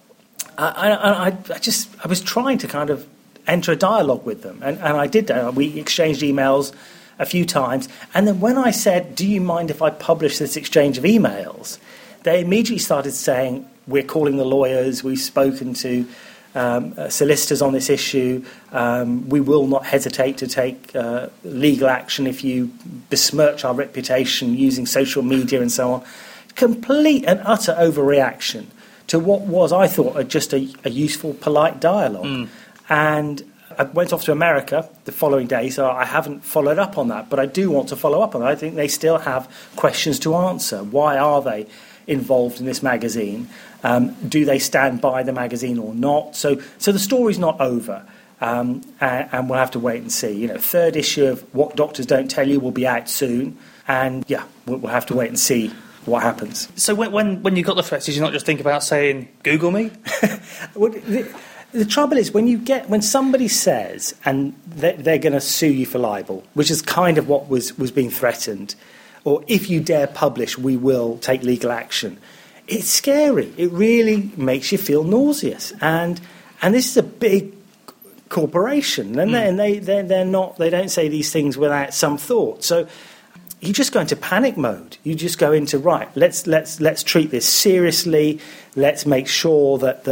was trying to kind of enter a dialogue with them, and I did that. We exchanged emails a few times, and then when I said, do you mind if I publish this exchange of emails, they immediately started saying, we're calling the lawyers, we've spoken to solicitors on this issue, we will not hesitate to take legal action if you besmirch our reputation using social media and so on. Complete and utter overreaction to what was, I thought, just a useful, polite dialogue. And I went off to America the following day, so I haven't followed up on that, but I do want to follow up on that. I think they still have questions to answer. Why are they involved in this magazine? Do they stand by the magazine or not? So the story's not over. And we'll have to wait and see. Third issue of What Doctors Don't Tell You will be out soon, and we'll have to wait and see what happens. So when you got the threats, did you not just think about saying, Google me? Well, the trouble is when somebody says, and they're going to sue you for libel, which is kind of what was being threatened, or if you dare publish, we will take legal action. It's scary. It really makes you feel nauseous, and this is a big corporation, and they're not. They don't say these things without some thought. So you just go into panic mode. You just go into right. Let's treat this seriously. Let's make sure that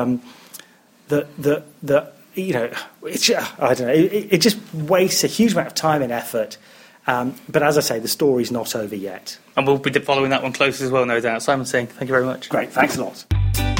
it's, I don't know. It just wastes a huge amount of time and effort. But as I say, the story's not over yet. And we'll be following that one closely as well, no doubt. Simon Singh, thank you very much. Great, thanks a lot.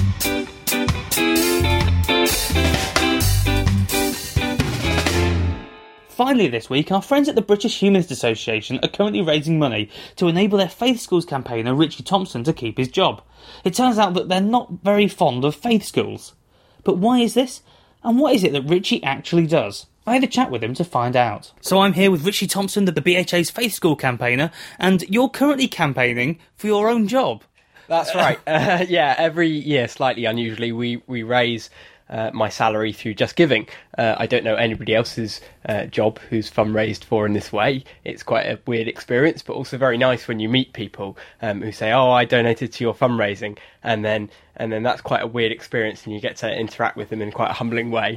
Finally this week, our friends at the British Humanist Association are currently raising money to enable their Faith Schools campaigner Richie Thompson to keep his job. It turns out that they're not very fond of faith schools. But why is this? And what is it that Richie actually does? I had a chat with him to find out. So I'm here with Richie Thompson, the BHA's Faith School campaigner, and you're currently campaigning for your own job. That's right. Every year, slightly unusually, we raise my salary through Just Giving. I don't know anybody else's job who's fundraised for in this way. It's quite a weird experience, but also very nice when you meet people who say, "Oh, I donated to your fundraising," and then that's quite a weird experience, and you get to interact with them in quite a humbling way.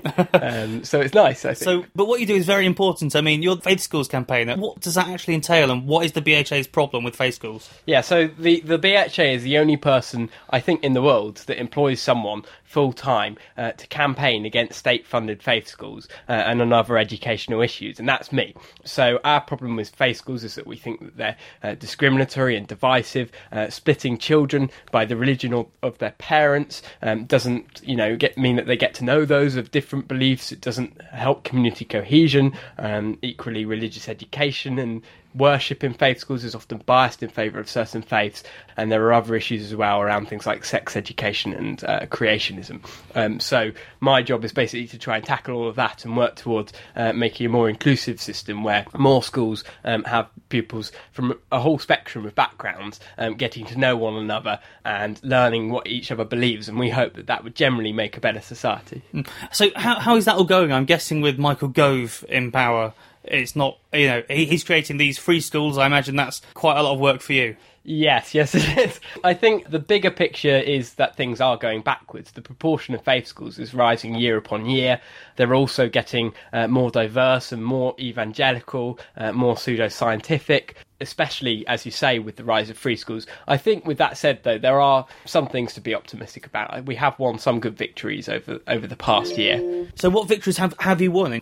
So it's nice, I think. But what you do is very important. I mean, you're the Faith Schools campaigner. What does that actually entail, and what is the BHA's problem with faith schools? Yeah, so the BHA is the only person, I think, in the world that employs someone full-time to campaign against state-funded faith schools and on other educational issues, and that's me. So our problem with faith schools is that we think that they're discriminatory and divisive, splitting children by the religion of their parents doesn't mean that they get to know those of different beliefs. It doesn't help community cohesion. Equally, religious education and worship in faith schools is often biased in favour of certain faiths, and there are other issues as well around things like sex education and creationism. So my job is basically to try and tackle all of that and work towards making a more inclusive system where more schools have pupils from a whole spectrum of backgrounds getting to know one another and learning what each other believes, and we hope that would generally make a better society. So how is that all going? I'm guessing with Michael Gove in power, it's not, he's creating these free schools. I imagine that's quite a lot of work for you. Yes, it is. I think the bigger picture is that things are going backwards. The proportion of faith schools is rising year upon year. They're also getting more diverse and more evangelical, more pseudo-scientific, especially, as you say, with the rise of free schools. I think with that said, though, there are some things to be optimistic about. We have won some good victories over the past year. So what victories have you won?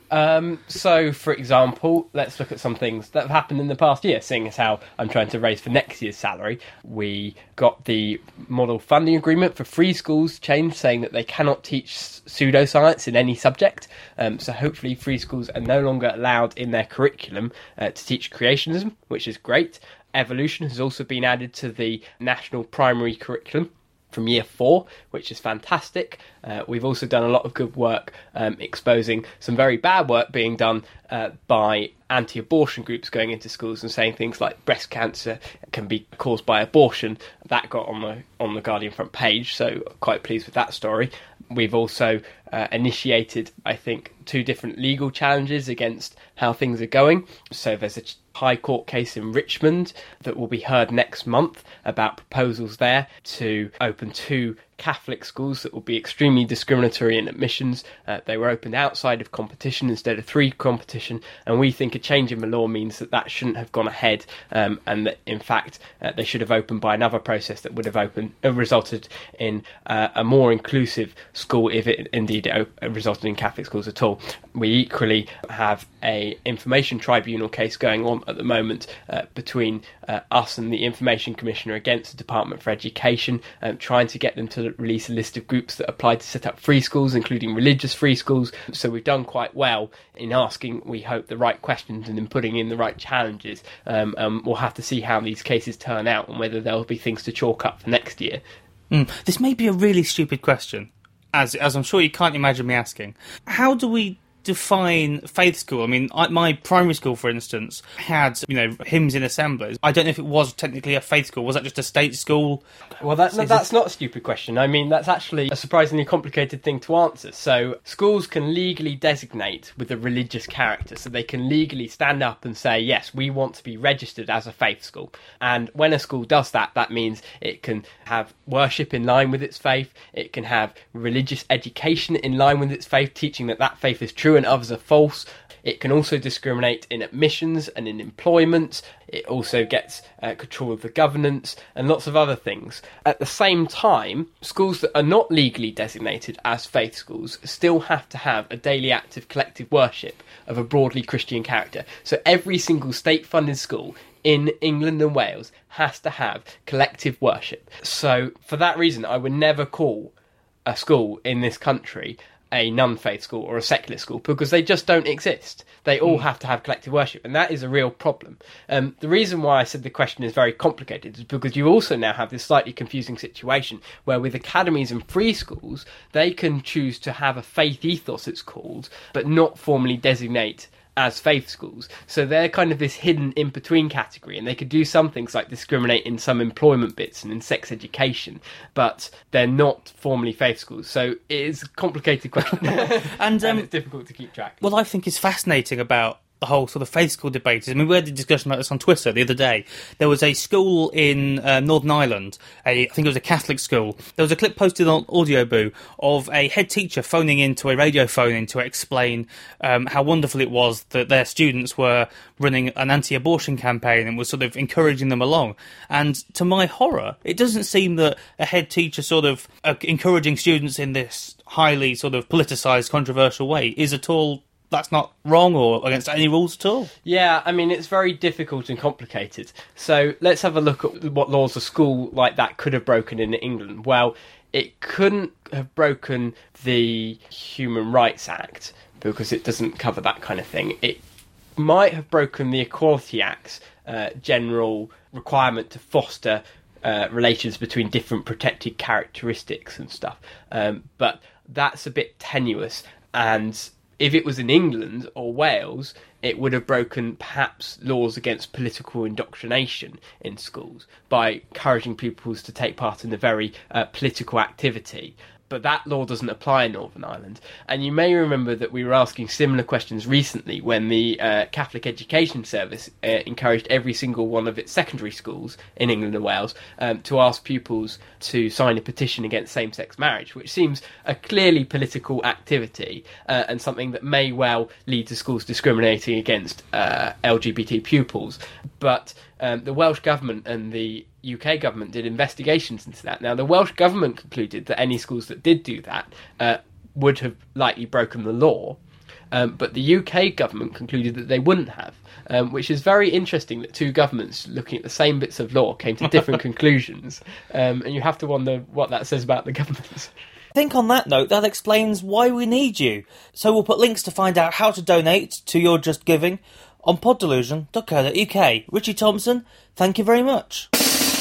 So, for example, let's look at some things that have happened in the past year, seeing as how I'm trying to raise for next year's salary. We got the model funding agreement for free schools changed, saying that they cannot teach pseudoscience in any subject. So hopefully free schools are no longer allowed in their curriculum to teach creationism, which is great. Evolution has also been added to the national primary curriculum from year 4, which is fantastic. We've also done a lot of good work exposing some very bad work being done by anti-abortion groups going into schools and saying things like breast cancer can be caused by abortion. That got on the Guardian front page, so quite pleased with that story. We've also initiated, I think, 2 different legal challenges against how things are going. So there's a High Court case in Richmond that will be heard next month about proposals there to open 2 Catholic schools that will be extremely discriminatory in admissions. They were opened outside of competition instead of 3 competition, and we think a change in the law means that shouldn't have gone ahead, and that in fact they should have opened by another process that would have resulted in a more inclusive school if it indeed indeed it resulted in Catholic schools at all. We equally have a information tribunal case going on at the moment between us and the Information Commissioner against the Department for Education, trying to get them to release a list of groups that applied to set up free schools, including religious free schools. So we've done quite well in asking, we hope, the right questions and in putting in the right challenges. We'll have to see how these cases turn out and whether there'll be things to chalk up for next year. This may be a really stupid question, as I'm sure you can't imagine me asking. How do we define faith school? I mean, my primary school, for instance, had, hymns in assemblies. I don't know if it was technically a faith school. Was that just a state school? Well, that's not a stupid question. I mean, that's actually a surprisingly complicated thing to answer. So schools can legally designate with a religious character. So they can legally stand up and say, yes, we want to be registered as a faith school. And when a school does that, that means it can have worship in line with its faith. It can have religious education in line with its faith, teaching that faith is true and others are false. It can also discriminate in admissions and in employment. It also gets control of the governance and lots of other things. At the same time, schools that are not legally designated as faith schools still have to have a daily active collective worship of a broadly Christian character. So every single state-funded school in England and Wales has to have collective worship. So for that reason, I would never call a school in this country a non-faith school or a secular school, because they just don't exist. They all have to have collective worship, and that is a real problem. The reason why I said the question is very complicated is because you also now have this slightly confusing situation where with academies and free schools, they can choose to have a faith ethos, it's called, but not formally designate as faith schools. So they're kind of this hidden in-between category, and they could do some things like discriminate in some employment bits and in sex education, but they're not formally faith schools. So it is a complicated question and it's difficult to keep track. What I think is fascinating about the whole sort of faith school debate is, I mean, we had a discussion about this on Twitter the other day. There was a school in Northern Ireland, I think it was a Catholic school. There was a clip posted on Audioboo of a head teacher phoning into a radio phone-in to explain how wonderful it was that their students were running an anti-abortion campaign and was sort of encouraging them along. And to my horror, it doesn't seem that a head teacher sort of encouraging students in this highly sort of politicised, controversial way is at all... That's not wrong or against any rules at all. Yeah, I mean, it's very difficult and complicated. So let's have a look at what laws a school like that could have broken in England. Well, it couldn't have broken the Human Rights Act because it doesn't cover that kind of thing. It might have broken the Equality Act's general requirement to foster relations between different protected characteristics and stuff. But that's a bit tenuous, and if it was in England or Wales, it would have broken perhaps laws against political indoctrination in schools by encouraging pupils to take part in a very political activity. But that law doesn't apply in Northern Ireland. And you may remember that we were asking similar questions recently when the Catholic Education Service encouraged every single one of its secondary schools in England and Wales to ask pupils to sign a petition against same-sex marriage, which seems a clearly political activity and something that may well lead to schools discriminating against LGBT pupils. But the Welsh Government and the UK government did investigations into that. Now, the Welsh government concluded that any schools that did do that would have likely broken the law, but the UK government concluded that they wouldn't have, which is very interesting that two governments looking at the same bits of law came to different conclusions, and you have to wonder what that says about the governments. I think on that note, that explains why we need you. So we'll put links to find out how to donate to your Just Giving on poddelusion.co.uk. Richie Thompson, thank you very much.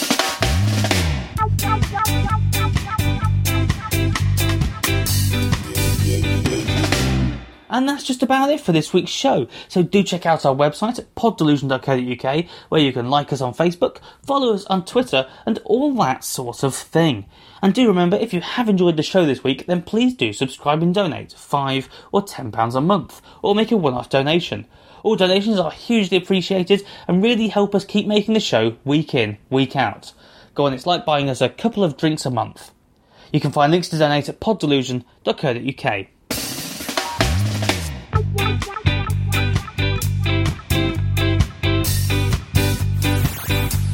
And that's just about it for this week's show. So do check out our website at poddelusion.co.uk, where you can like us on Facebook, follow us on Twitter, and all that sort of thing. And do remember, if you have enjoyed the show this week, then please do subscribe and donate £5 or £10 a month, or make a one-off donation. All donations are hugely appreciated and really help us keep making the show week in, week out. Go on, it's like buying us a couple of drinks a month. You can find links to donate at poddelusion.co.uk.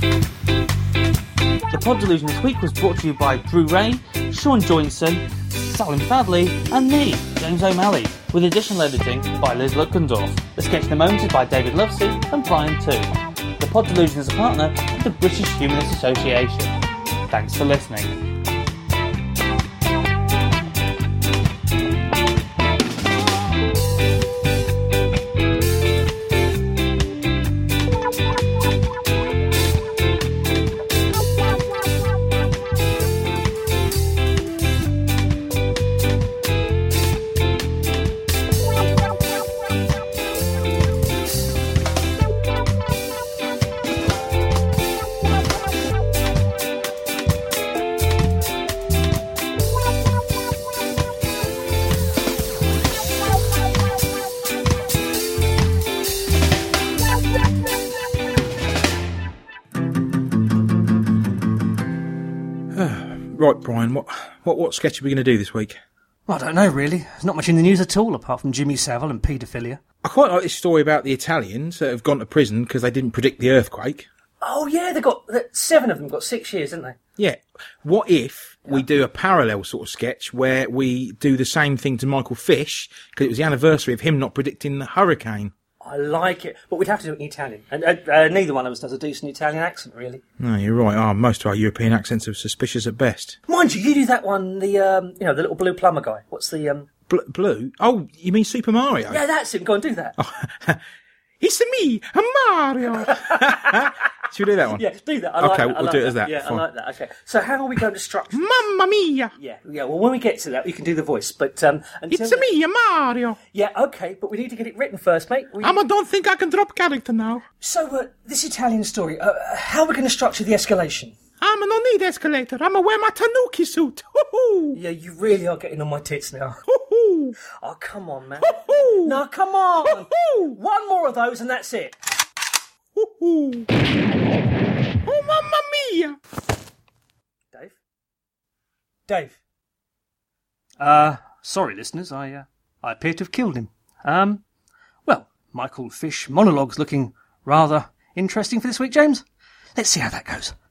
The Pod Delusion this week was brought to you by Drew Ray, Sean Joinson, Salim Fadley, and me, James O'Malley, with additional editing by Liz Luckendorf. The sketch in the moment is by David Lovesey and Brian too. The Pod Delusion is a partner of the British Humanist Association. Thanks for listening. Right, Brian, what sketch are we going to do this week? Well, I don't know, really. There's not much in the news at all, apart from Jimmy Savile and paedophilia. I quite like this story about the Italians that have gone to prison because they didn't predict the earthquake. Oh, yeah, 7 of them got 6 years, didn't they? Yeah. What if we do a parallel sort of sketch where we do the same thing to Michael Fish, because it was the anniversary of him not predicting the hurricane? I like it, but we'd have to do it in Italian. And neither one of us does a decent Italian accent, really. No, you're right. Most of our European accents are suspicious at best. Mind you do that one, the little blue plumber guy. What's the, Blue? Oh, you mean Super Mario? Yeah, that's him. Go and do that. It's me, Mario. Should we do that one? Yeah, do that. I like that. We'll do it as that. Yeah, Fine. I like that. Okay. So how are we going to structure? Mamma mia! Yeah. Well, when we get to that, you can do the voice. But it's me, Mario. Yeah. Okay, but we need to get it written first, mate. I don't think I can drop character now. So this Italian story, how are we going to structure the escalation? I don't need escalator. I'm wear my Tanuki suit. Hoo-hoo. Yeah, you really are getting on my tits now. Hoo-hoo. Oh, come on, man. Hoo-hoo. No, come on. Hoo-hoo. One more of those and that's it. Hoo-hoo. Oh, mamma mia. Dave? Sorry, listeners. I appear to have killed him. Well, Michael Fish monologue's looking rather interesting for this week, James. Let's see how that goes.